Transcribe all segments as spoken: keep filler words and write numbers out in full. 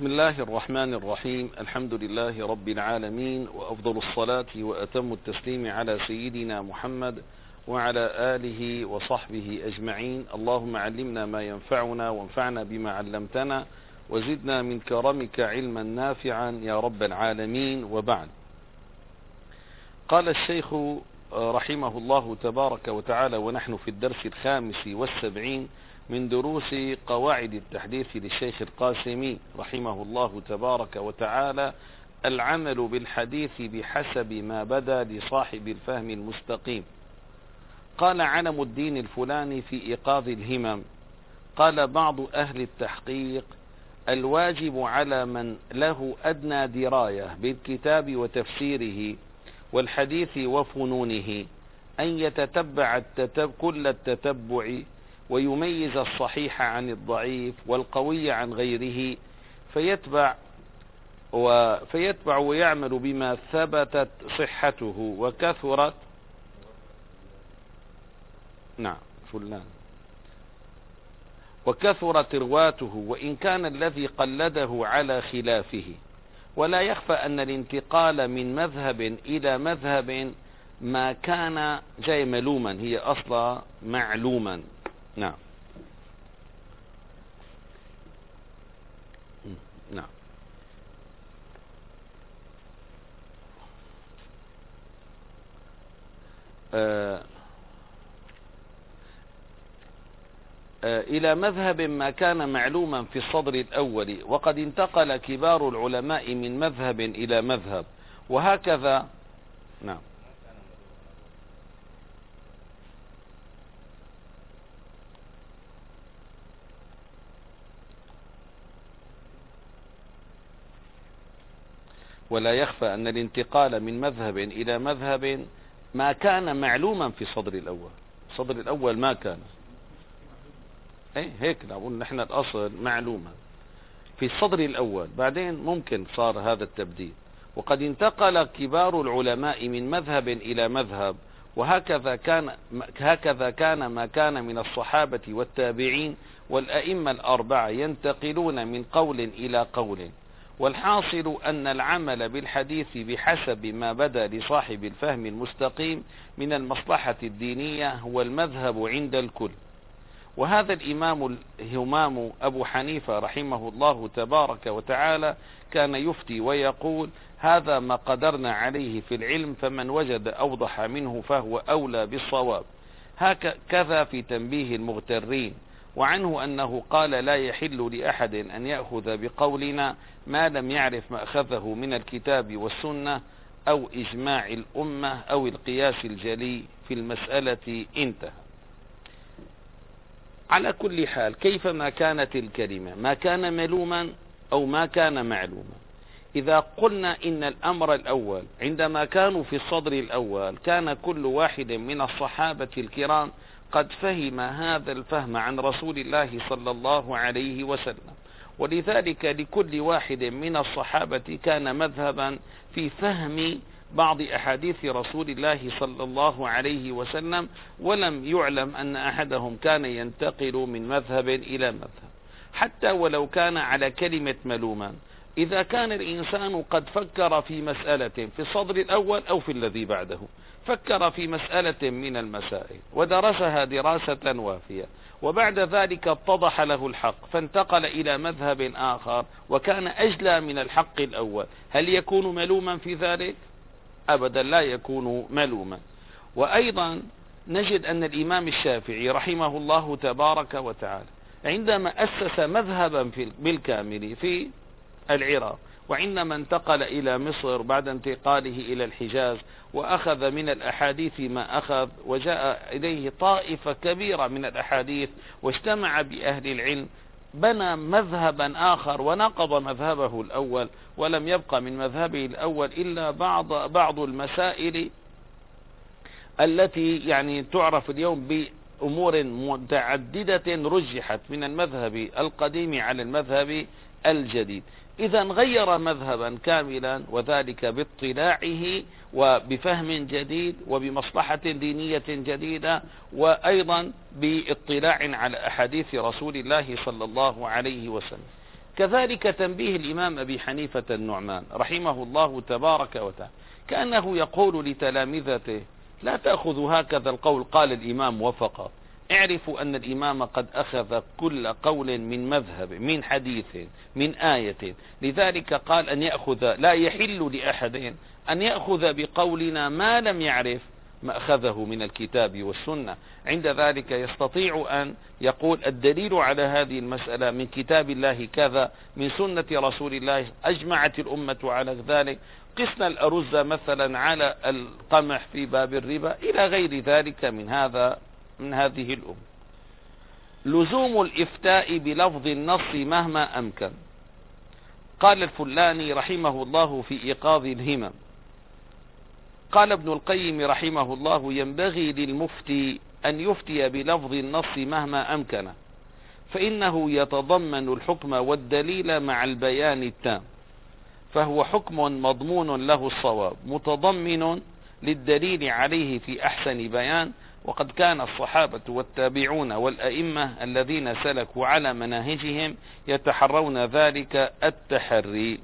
بسم الله الرحمن الرحيم. الحمد لله رب العالمين، وأفضل الصلاة وأتم التسليم على سيدنا محمد وعلى آله وصحبه أجمعين. اللهم علمنا ما ينفعنا وانفعنا بما علمتنا وزدنا من كرمك علما نافعا يا رب العالمين. وبعد، قال الشيخ رحمه الله تبارك وتعالى، ونحن في الدرس الخامس والسبعين من دروس قواعد التحديث للشيخ القاسمي رحمه الله تبارك وتعالى: العمل بالحديث بحسب ما بدا لصاحب الفهم المستقيم. قال علم الدين الفلاني في إيقاظ الهمم، قال بعض أهل التحقيق: الواجب على من له أدنى دراية بالكتاب وتفسيره والحديث وفنونه أن يتتبع التتب كل التتبع ويميز الصحيح عن الضعيف والقوي عن غيره، فيتبع و فيتبع ويعمل بما ثبتت صحته وكثرت نعم فلان وكثرت رواته، وإن كان الذي قلده على خلافه. ولا يخفى أن الانتقال من مذهب إلى مذهب ما كان جاي ملوما، هي أصلا معلوما. نعم نعم آه آه إلى مذهب ما كان معلوما في الصدر الأول، وقد انتقل كبار العلماء من مذهب إلى مذهب، وهكذا. نعم ولا يخفى أن الانتقال من مذهب إلى مذهب ما كان معلوما في الصدر الأول. الصدر الأول ما كان ايه هيك نقول نحن الأصل معلوما في الصدر الأول، بعدين ممكن صار هذا التبديل. وقد انتقل كبار العلماء من مذهب إلى مذهب، وهكذا كان هكذا كان ما كان من الصحابة والتابعين والأئمة الأربعة ينتقلون من قول إلى قول. والحاصل أن العمل بالحديث بحسب ما بدا لصاحب الفهم المستقيم من المصلحة الدينية هو المذهب عند الكل. وهذا الإمام الهمام أبو حنيفة رحمه الله تبارك وتعالى كان يفتي ويقول: هذا ما قدرنا عليه في العلم، فمن وجد أوضح منه فهو أولى بالصواب. هكذا في تنبيه المغترين. وعنه أنه قال: لا يحل لأحد أن يأخذ بقولنا ما لم يعرف مأخذه من الكتاب والسنة أو إجماع الأمة أو القياس الجلي في المسألة. انتهى. على كل حال، كيفما كانت الكلمة، ما كان ملوما أو ما كان معلوما، إذا قلنا إن الأمر الأول عندما كانوا في الصدر الأول كان كل واحد من الصحابة الكرام قد فهم هذا الفهم عن رسول الله صلى الله عليه وسلم، ولذلك لكل واحد من الصحابة كان مذهبا في فهم بعض أحاديث رسول الله صلى الله عليه وسلم، ولم يعلم أن أحدهم كان ينتقل من مذهب إلى مذهب، حتى ولو كان على كلمة ملوما. إذا كان الإنسان قد فكر في مسألة في الصدر الأول أو في الذي بعده، فكر في مسألة من المسائل ودرسها دراسة وافية، وبعد ذلك اتضح له الحق فانتقل إلى مذهب آخر وكان أجلى من الحق الأول، هل يكون ملوما في ذلك؟ أبدا لا يكون ملوما. وأيضا نجد أن الإمام الشافعي رحمه الله تبارك وتعالى عندما أسس مذهبا بالكامل في العراق، وعندما انتقل إلى مصر بعد انتقاله إلى الحجاز وأخذ من الأحاديث ما أخذ، وجاء إليه طائفة كبيرة من الأحاديث واجتمع بأهل العلم، بنى مذهبا آخر ونقض مذهبه الأول، ولم يبقى من مذهبه الأول إلا بعض بعض المسائل التي يعني تعرف اليوم بأمور متعددة رجحت من المذهب القديم على المذهب الجديد. إذا غير مذهبا كاملا، وذلك باطلاعه وبفهم جديد وبمصلحة دينية جديدة، وأيضا باطلاع على أحاديث رسول الله صلى الله عليه وسلم. كذلك تنبيه الإمام أبي حنيفة النعمان رحمه الله تبارك وتعالى، كأنه يقول لتلامذته: لا تأخذوا هكذا القول قال الإمام وفقط، اعرفوا أن الإمام قد أخذ كل قول من مذهب، من حديث، من آية، لذلك قال أن يأخذ، لا يحل لأحد أن يأخذ بقولنا ما لم يعرف مأخذه من الكتاب والسنة. عند ذلك يستطيع أن يقول الدليل على هذه المسألة من كتاب الله كذا، من سنة رسول الله، أجمعت الأمة على ذلك، قسنا الأرز مثلا على القمح في باب الربا، إلى غير ذلك من هذا من هذه الأمة. لزوم الإفتاء بلفظ النص مهما أمكن. قال الفلاني رحمه الله في إيقاظ الهمم: قال ابن القيم رحمه الله: ينبغي للمفتي أن يفتي بلفظ النص مهما أمكن، فإنه يتضمن الحكم والدليل مع البيان التام، فهو حكم مضمون له الصواب متضمن للدليل عليه في أحسن بيان. وقد كان الصحابة والتابعون والأئمة الذين سلكوا على مناهجهم يتحرون ذلك التحري.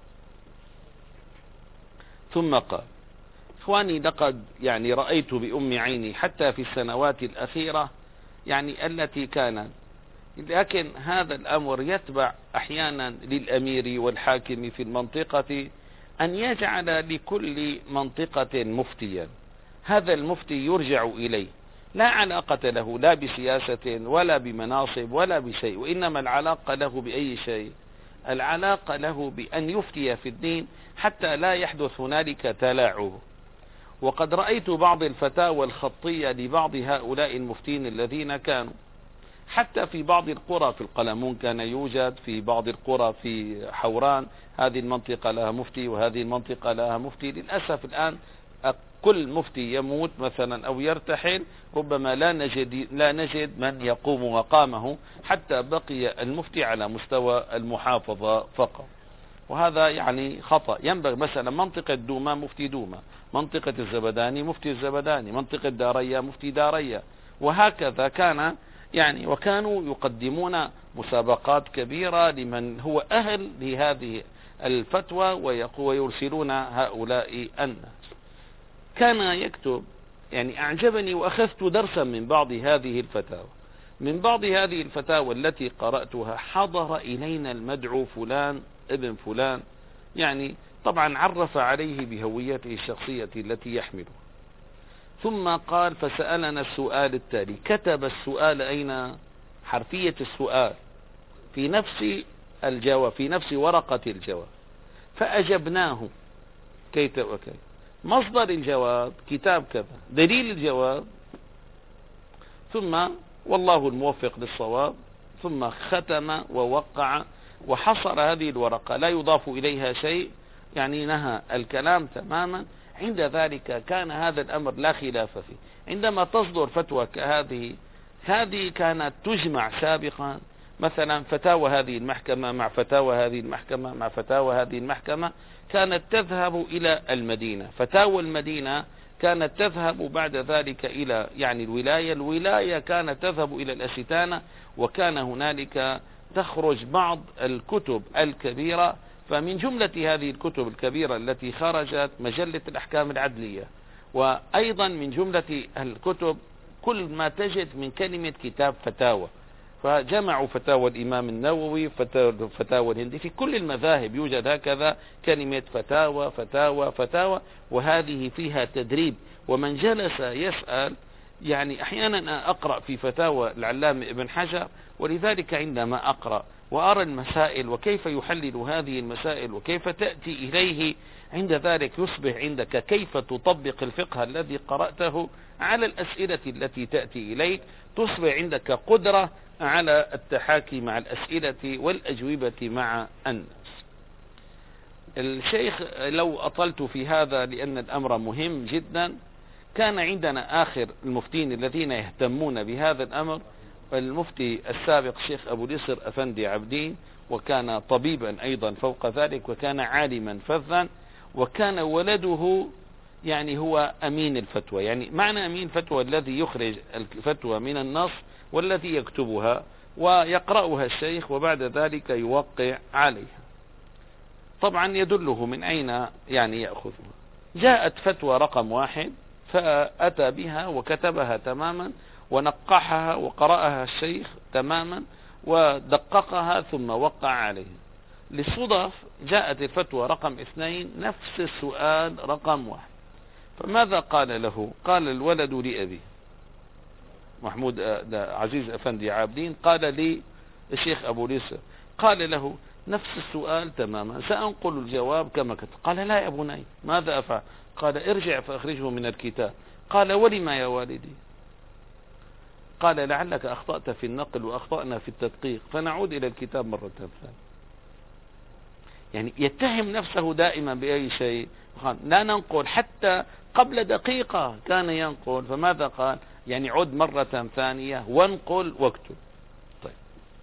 ثم قال: إخواني، لقد يعني رأيت بأم عيني حتى في السنوات الأخيرة يعني التي كانت، لكن هذا الأمر يتبع أحيانا للأمير والحاكم في المنطقة أن يجعل لكل منطقة مفتيا، هذا المفتي يرجع إليه، لا علاقة له لا بسياسة ولا بمناصب ولا بشيء، وإنما العلاقة له بأي شيء؟ العلاقة له بأن يفتي في الدين حتى لا يحدث هنالك تلاعب. وقد رأيت بعض الفتاوى الخطية لبعض هؤلاء المفتين الذين كانوا حتى في بعض القرى، في القلمون كان يوجد، في بعض القرى في حوران، هذه المنطقة لها مفتي وهذه المنطقة لها مفتي. للأسف الآن كل مفتي يموت مثلا أو يرتحل، ربما لا نجد, لا نجد من يقوم مقامه، حتى بقي المفتي على مستوى المحافظة فقط، وهذا يعني خطأ. ينبغي مثلا منطقة دوما مفتي دوما، منطقة الزبداني مفتي الزبداني، منطقة دارية مفتي دارية، وهكذا كان يعني. وكانوا يقدمون مسابقات كبيرة لمن هو أهل لهذه الفتوى ويرسلون هؤلاء الناس. كان يكتب يعني أعجبني، وأخذت درسا من بعض هذه الفتاوى. من بعض هذه الفتاوى التي قرأتها: حضر إلينا المدعو فلان ابن فلان، يعني طبعا عرف عليه بهويته الشخصية التي يحملها، ثم قال: فسألنا السؤال التالي. كتب السؤال أين؟ حرفية السؤال في نفس الجواب، في نفس ورقة الجواب، فأجبناه كيت وكيت. مصدر الجواب كتاب كذا، دليل الجواب، ثم والله الموفق للصواب، ثم ختم ووقع وحصر هذه الورقة، لا يضاف إليها شيء، يعني نهى الكلام تماما. عند ذلك كان هذا الأمر لا خلاف فيه. عندما تصدر فتوى كهذه، هذه كانت تجمع سابقا، مثلا فتاوى هذه المحكمة مع فتاوى هذه المحكمة مع فتاوى هذه المحكمة، كانت تذهب إلى المدينة. فتاوى المدينة كانت تذهب بعد ذلك إلى يعني الولاية، الولاية كانت تذهب إلى الأستانة، وكان هنالك تخرج بعض الكتب الكبيرة. فمن جملة هذه الكتب الكبيرة التي خرجت مجلة الأحكام العدلية، وأيضا من جملة الكتب كل ما تجد من كلمة كتاب فتاوى، فجمعوا فتاوى الإمام النووي، فتاوى الهندي، في كل المذاهب يوجد هكذا كلمة فتاوى فتاوى فتاوى، وهذه فيها تدريب. ومن جلس يسأل، يعني أحيانا أقرأ في فتاوى العلامة ابن حجر، ولذلك عندما أقرأ وأرى المسائل وكيف يحلل هذه المسائل وكيف تأتي إليه، عند ذلك يصبح عندك كيف تطبق الفقه الذي قرأته على الأسئلة التي تأتي إليك، تصبح عندك قدرة على التحاكي مع الأسئلة والأجوبة مع الناس. الشيخ لو أطلت في هذا لأن الأمر مهم جدا، كان عندنا آخر المفتين الذين يهتمون بهذا الأمر المفتي السابق الشيخ أبو اليسر أفندي عبدين، وكان طبيبا أيضا فوق ذلك، وكان عالما فذا، وكان ولده يعني هو أمين الفتوى. يعني معنى أمين فتوى الذي يخرج الفتوى من النص والذي يكتبها، ويقرأها الشيخ وبعد ذلك يوقع عليها. طبعا يدله من أين يعني يأخذها. جاءت فتوى رقم واحد فأتى بها وكتبها تماما ونقحها وقرأها الشيخ تماما ودققها ثم وقع عليها. للصدف جاءت الفتوى رقم اثنين نفس السؤال رقم واحد. فماذا قال له؟ قال الولد لأبيه محمود عزيز أفندي عابدين قال لي الشيخ أبو ليس قال له نفس السؤال تماما، سأنقل الجواب كما كتب. قال لا يا بني ماذا أفعل؟ قال ارجع فأخرجه من الكتاب. قال ولما يا والدي؟ قال لعلك أخطأت في النقل وأخطأنا في التدقيق فنعود إلى الكتاب مرة ثانية. يعني يتهم نفسه دائما بأي شيء. لا ننقل حتى قبل دقيقة كان ينقل، فماذا قال؟ يعني عد مرة ثانية وانقل واكتب. طيب.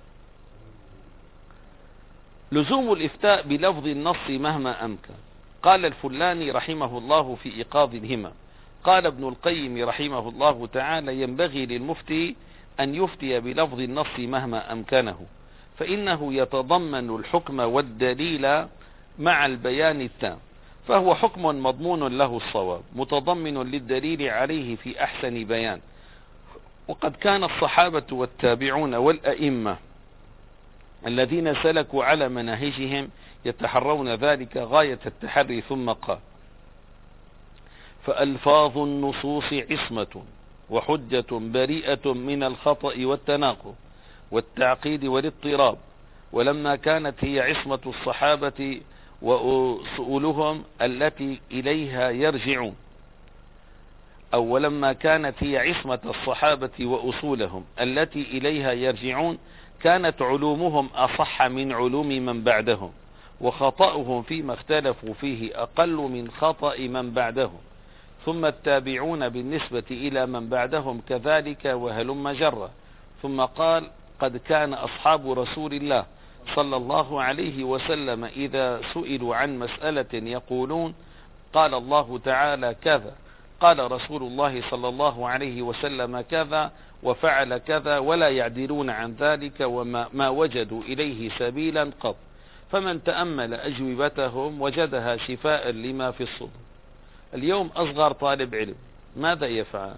لزوم الإفتاء بلفظ النص مهما أمكن. قال الفلاني رحمه الله في إيقاظ الهمم. قال ابن القيم رحمه الله تعالى ينبغي للمفتي أن يفتي بلفظ النص مهما أمكنه، فإنه يتضمن الحكم والدليل مع البيان التام، فهو حكم مضمون له الصواب متضمن للدليل عليه في أحسن بيان. وقد كان الصحابة والتابعون والأئمة الذين سلكوا على مناهجهم يتحرون ذلك غاية التحري. ثم قال فألفاظ النصوص عصمة وحجة بريئة من الخطأ والتناقض والتعقيد والاضطراب. ولما كانت هي عصمة الصحابة وأصولهم التي إليها يرجعون أو ولما كانت هي عصمة الصحابة وأصولهم التي إليها يرجعون كانت علومهم أصح من علوم من بعدهم، وخطأهم فيما اختلفوا فيه أقل من خطأ من بعدهم. ثم التابعون بالنسبة إلى من بعدهم كذلك وهلم جرا. ثم قال قد كان أصحاب رسول الله صلى الله عليه وسلم إذا سئلوا عن مسألة يقولون قال الله تعالى كذا، قال رسول الله صلى الله عليه وسلم كذا وفعل كذا، ولا يعدلون عن ذلك وما ما وجدوا إليه سبيلا قط. فمن تأمل أجوبتهم وجدها شفاء لما في الصدر. اليوم أصغر طالب علم ماذا يفعل؟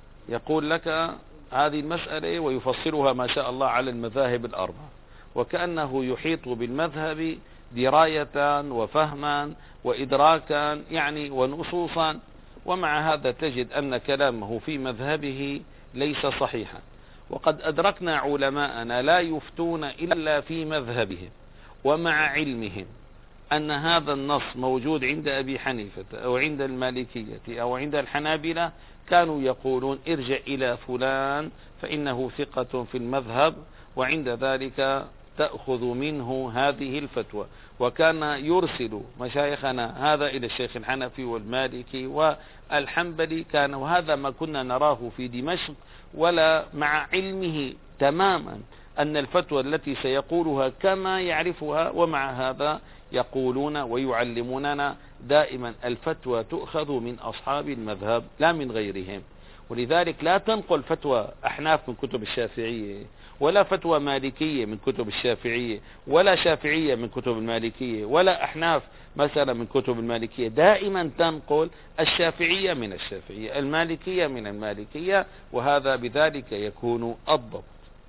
يقول لك هذه المسألة ويفصلها ما شاء الله على المذاهب الأربعة، وكأنه يحيط بالمذهب دراية وفهما وإدراكا يعني ونصوصا، ومع هذا تجد أن كلامه في مذهبه ليس صحيحا. وقد أدركنا علماءنا لا يفتون إلا في مذهبهم، ومع علمهم أن هذا النص موجود عند أبي حنيفة أو عند المالكية أو عند الحنابلة كانوا يقولون ارجع إلى فلان فإنه ثقة في المذهب، وعند ذلك تأخذ منه هذه الفتوى. وكان يرسل مشايخنا هذا إلى الشيخ الحنفي والمالكي والحنبلي كان، وهذا ما كنا نراه في دمشق، ولا مع علمه تماما أن الفتوى التي سيقولها كما يعرفها، ومع هذا يقولون ويعلموننا دائما الفتوى تؤخذ من أصحاب المذهب لا من غيرهم. ولذلك لا تنقل فتوى أحناف من كتب الشافعية، ولا فتوى مالكية من كتب الشافعية، ولا شافعية من كتب المالكية، ولا أحناف مثلا من كتب المالكية. دائما تنقل الشافعية من الشافعية، المالكية من المالكية، وهذا بذلك يكون الضبط.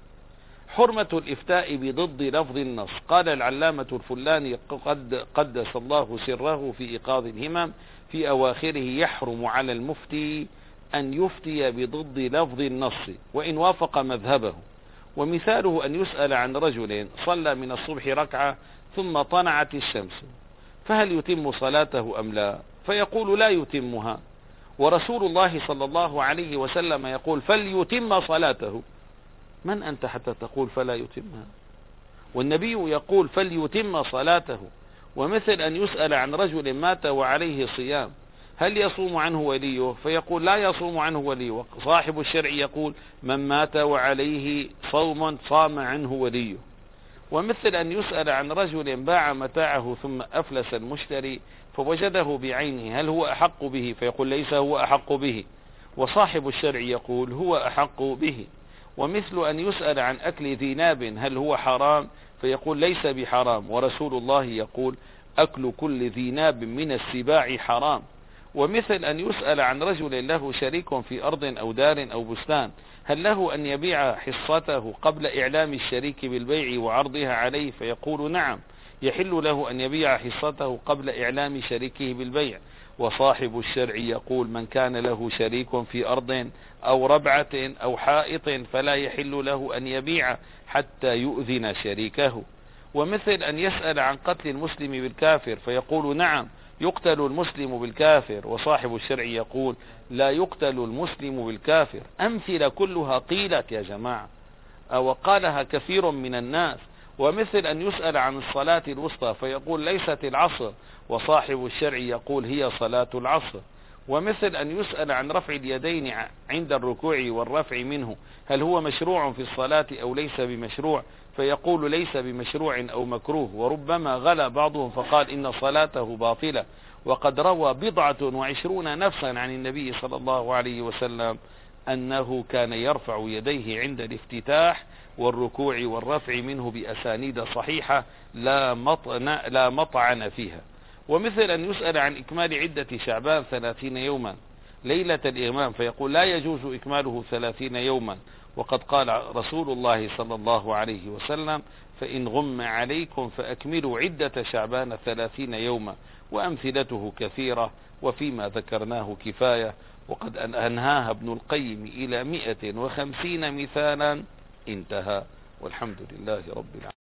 حرمة الإفتاء بضد لفظ النص. قال العلامة الفلاني قد قدس الله سره في إيقاظ الهمم في أواخره يحرم على المفتي أن يفتي بضد لفظ النص وإن وافق مذهبه. ومثاله أن يسأل عن رجل صلى من الصبح ركعة ثم طلعت الشمس فهل يتم صلاته أم لا؟ فيقول لا يتمها، ورسول الله صلى الله عليه وسلم يقول فليتم صلاته. من أنت حتى تقول فلا يتمها؟ والنبي يقول فليتم صلاته. ومثل أن يسأل عن رجل مات وعليه صيام هل يصوم عنه وليه؟ فيقول لا يصوم عنه وليه. صاحب الشرع يقول من مات وعليه صوم صام عنه وليه. ومثل أن يسأل عن رجل باع متاعه ثم أفلس المشتري فوجده بعينه هل هو أحق به؟ فيقول ليس هو أحق به، وصاحب الشرع يقول هو أحق به. ومثل أن يسأل عن أكل ذي ناب هل هو حرام فيقول ليس بحرام، ورسول الله يقول أكل كل ذي ناب من السباع حرام. ومثل أن يسأل عن رجل له شريك في أرض أو دار أو بستان هل له أن يبيع حصته قبل إعلام الشريك بالبيع وعرضها عليه فيقول نعم، يحل له أن يبيع حصته قبل إعلام شريكه بالبيع. وصاحب الشرع يقول من كان له شريك في أرض أو ربعة أو حائط فلا يحل له أن يبيع حتى يؤذن شريكه. ومثل أن يسأل عن قتل المسلم بالكافر فيقول نعم يقتل المسلم بالكافر، وصاحب الشرع يقول لا يقتل المسلم بالكافر. أمثلة كلها قيلت يا جماعة وقالها كثير من الناس. ومثل أن يسأل عن الصلاة الوسطى فيقول ليست العصر، وصاحب الشرع يقول هي صلاة العصر. ومثل أن يسأل عن رفع اليدين عند الركوع والرفع منه هل هو مشروع في الصلاة أو ليس بمشروع فيقول ليس بمشروع أو مكروه. وربما غلا بعضهم فقال إن صلاته باطلة، وقد روى بضعة وعشرون نفسا عن النبي صلى الله عليه وسلم أنه كان يرفع يديه عند الافتتاح والركوع والرفع منه بأسانيد صحيحة لا مطعن, لا مطعن فيها. ومثل أن يسأل عن إكمال عدة شعبان ثلاثين يوما ليلة الإغمام فيقول لا يجوز إكماله ثلاثين يوما، وقد قال رسول الله صلى الله عليه وسلم فإن غم عليكم فأكملوا عدة شعبان ثلاثين يوما. وأمثلته كثيرة وفيما ذكرناه كفاية، وقد أنهاها ابن القيم إلى مئة وخمسين مثالا انتهى، والحمد لله رب العالمين.